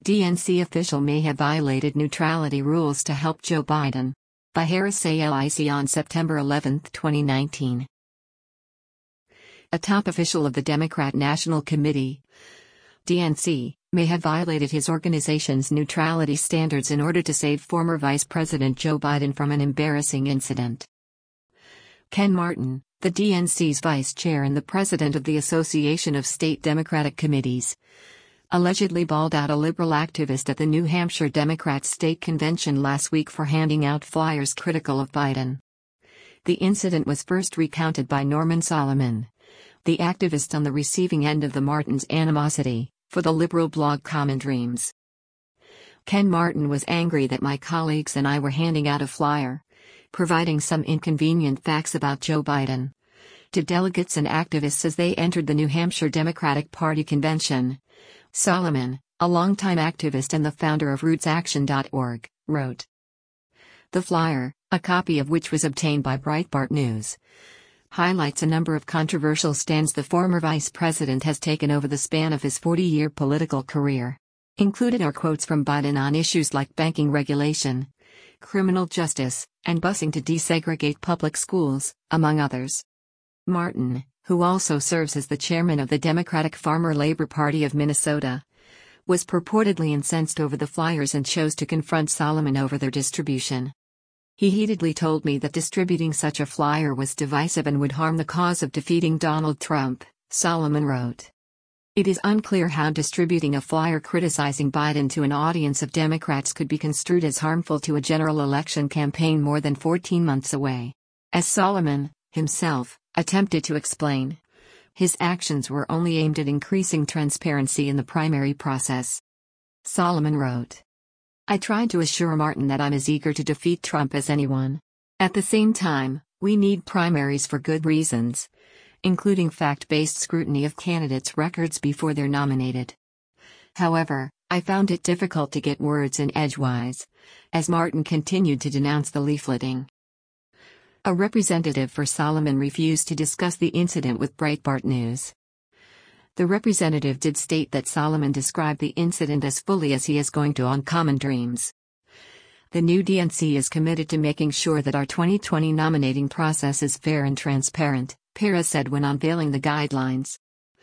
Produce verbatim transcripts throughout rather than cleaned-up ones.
D N C official may have violated neutrality rules to help Joe Biden. By Harris A L I C on September eleventh, twenty nineteen. A top official of the Democrat National Committee, D N C, may have violated his organization's neutrality standards in order to save former Vice President Joe Biden from an embarrassing incident. Ken Martin, the D N C's vice chair and the president of the Association of State Democratic Committees, allegedly bawled out a liberal activist at the New Hampshire Democrats State Convention last week for handing out flyers critical of Biden. The incident was first recounted by Norman Solomon, the activist on the receiving end of the Martins' animosity, for the liberal blog Common Dreams. Ken Martin was angry that my colleagues and I were handing out a flyer, providing some inconvenient facts about Joe Biden, to delegates and activists as they entered the New Hampshire Democratic Party convention. Solomon, a longtime activist and the founder of roots action dot org, wrote. The flyer, a copy of which was obtained by Breitbart News, highlights a number of controversial stands the former vice president has taken over the span of his forty-year political career. Included are quotes from Biden on issues like banking regulation, criminal justice, and busing to desegregate public schools, among others. Martin, who also serves as the chairman of the Democratic Farmer Labor Party of Minnesota, was purportedly incensed over the flyers and chose to confront Solomon over their distribution. He heatedly told me that distributing such a flyer was divisive and would harm the cause of defeating Donald Trump, Solomon wrote. It is unclear how distributing a flyer criticizing Biden to an audience of Democrats could be construed as harmful to a general election campaign more than fourteen months away. As Solomon, himself, attempted to explain, his actions were only aimed at increasing transparency in the primary process. Solomon wrote. I tried to assure Martin that I'm as eager to defeat Trump as anyone. At the same time, we need primaries for good reasons, including fact-based scrutiny of candidates' records before they're nominated. However, I found it difficult to get words in edgewise, as Martin continued to denounce the leafleting. A representative for Solomon refused to discuss the incident with Breitbart News. The representative did state that Solomon described the incident as fully as he is going to on Common Dreams. The new D N C is committed to making sure that our twenty twenty nominating process is fair and transparent, Perez said when unveiling the guidelines.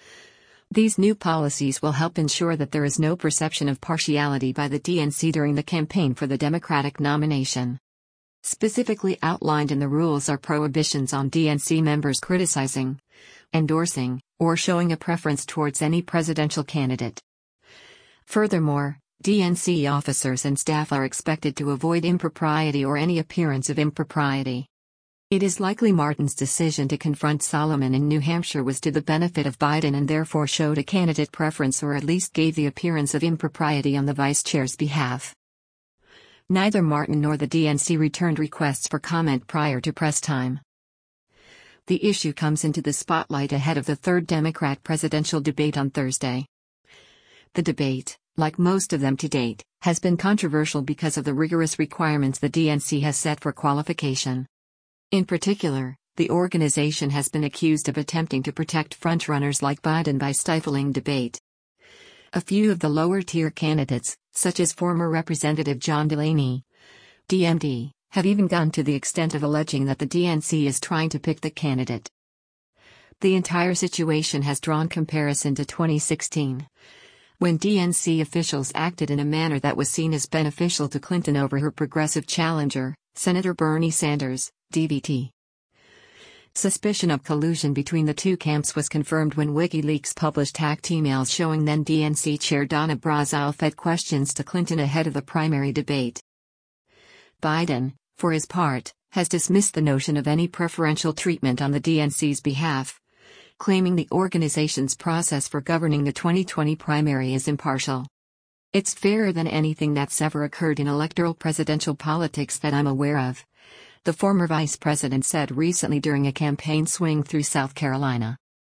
These new policies will help ensure that there is no perception of partiality by the D N C during the campaign for the Democratic nomination. Specifically outlined in the rules are prohibitions on D N C members criticizing, endorsing, or showing a preference towards any presidential candidate. Furthermore, D N C officers and staff are expected to avoid impropriety or any appearance of impropriety. It is likely Martin's decision to confront Solomon in New Hampshire was to the benefit of Biden and therefore showed a candidate preference or at least gave the appearance of impropriety on the vice chair's behalf. Neither Martin nor the D N C returned requests for comment prior to press time. The issue comes into the spotlight ahead of the third Democrat presidential debate on Thursday. The debate, like most of them to date, has been controversial because of the rigorous requirements the D N C has set for qualification. In particular, the organization has been accused of attempting to protect frontrunners like Biden by stifling debate. A few of the lower-tier candidates, such as former Representative John Delaney, D M D, have even gone to the extent of alleging that the D N C is trying to pick the candidate. The entire situation has drawn comparison to twenty sixteen, when D N C officials acted in a manner that was seen as beneficial to Clinton over her progressive challenger, Senator Bernie Sanders, D V T. Suspicion of collusion between the two camps was confirmed when WikiLeaks published hacked emails showing then D N C Chair Donna Brazile fed questions to Clinton ahead of the primary debate. Biden, for his part, has dismissed the notion of any preferential treatment on the D N C's behalf, claiming the organization's process for governing the twenty twenty primary is impartial. It's fairer than anything that's ever occurred in electoral presidential politics that I'm aware of, the former vice president said recently during a campaign swing through South Carolina.